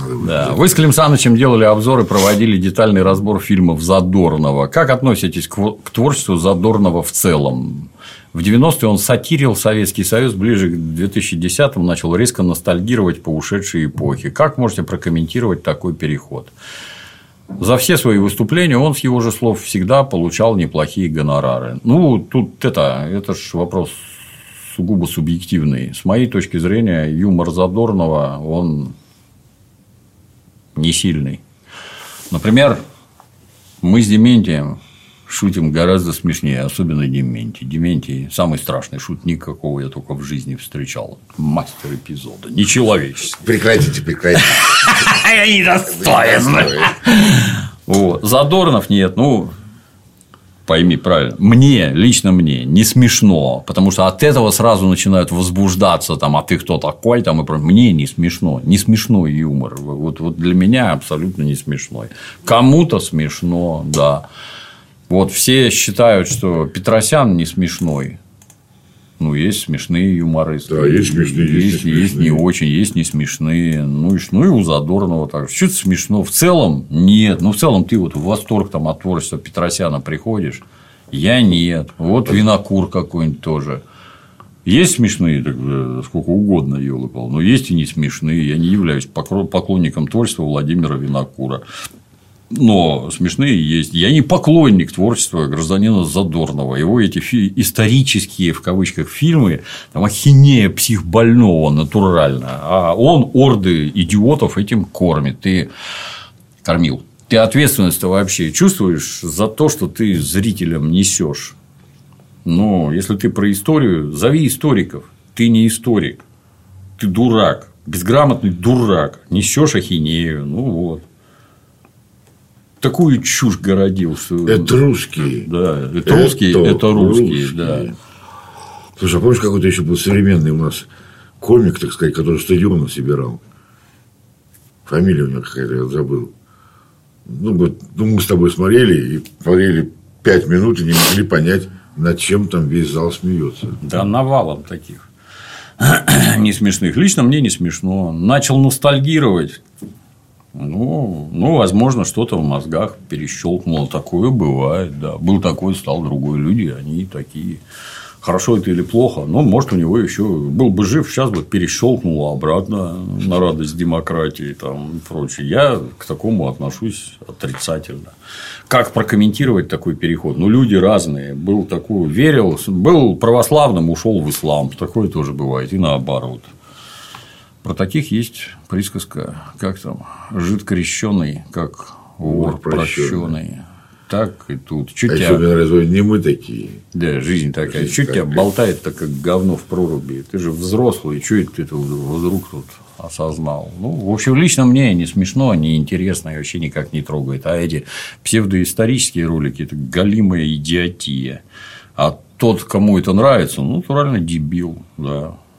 выкладывают. Да. Вы с Клим Санычем делали обзор и проводили детальный разбор фильмов Задорнова. Как относитесь к творчеству Задорнова в целом? В 90-е он сатирил Советский Союз, ближе к 2010-му начал резко ностальгировать по ушедшей эпохе. Как можете прокомментировать такой переход? За все свои выступления он, с его же слов, всегда получал неплохие гонорары. Ну, тут это ж вопрос сугубо субъективный. С моей точки зрения, юмор Задорнова, он не сильный. Например, мы с Дементием шутим гораздо смешнее, особенно Дементий. Дементий – самый страшный шутник, какого я только в жизни встречал. Мастер эпизода. Нечеловеческий. Прекратите. Я недостоин. Задорнов нет. Ну, пойми правильно. Лично мне не смешно. Потому что от этого сразу начинают возбуждаться. Там, а ты кто такой? Там, и мне не смешно. Не смешной юмор. Вот для меня абсолютно не смешной. Кому-то смешно, да. Вот все считают, что Петросян не смешной. Ну, есть смешные юмористы. Да, есть смешные, есть не очень, есть не смешные. Ну, и у Задорнова так. Что-то смешно. В целом нет. Ну, в целом ты вот в восторг там, от творчества Петросяна приходишь. Я нет. Вот Винокур какой-нибудь тоже. Есть смешные, так, сколько угодно, ёлы-палы, но есть и не смешные. Я не являюсь поклонником творчества Владимира Винокура. Но смешные есть. Я не поклонник творчества гражданина Задорнова. Его эти исторические, в кавычках, фильмы, там ахинея психбольного натурально. А он орды идиотов этим кормит. Ты кормил. Ты ответственность-то вообще чувствуешь за то, что ты зрителям несешь. Но если ты про историю, зови историков. Ты не историк. Ты дурак. Безграмотный дурак. Несешь ахинею. Ну вот. Такую чушь городил, что… Это русские. Да, это русские, да. Слушай, а помнишь, какой-то еще был современный у нас комик, так сказать, который стадионы собирал? Фамилия у него какая-то, я забыл. Ну, мы с тобой смотрели 5 минут и не могли понять, над чем там весь зал смеется. Да, навалом таких не смешных. Лично мне не смешно. Начал ностальгировать. Ну, возможно, что-то в мозгах перещелкнуло. Такое бывает, да. Был такой, стал другой. Люди, они такие. Хорошо это или плохо, но, может, у него еще был бы жив, сейчас бы перещелкнуло обратно на радость демократии там, и прочее. Я к такому отношусь отрицательно. Как прокомментировать такой переход? Ну, люди разные. Был такой, верил, был православным, ушел в ислам. Такое тоже бывает. И наоборот. Про таких есть присказка, как там, жид крещеный, как вор прощенный. Так и тут. Чуть тебя... разве не мы такие? Да, жизнь такая. Чуть тебя болтает, так как говно в проруби. Ты же взрослый, что это ты вдруг тут осознал? Ну, в общем, лично мне не смешно, не интересно и вообще никак не трогает. А эти псевдоисторические ролики – это галимая идиотия. А тот, кому это нравится, ну, натурально дебил, да.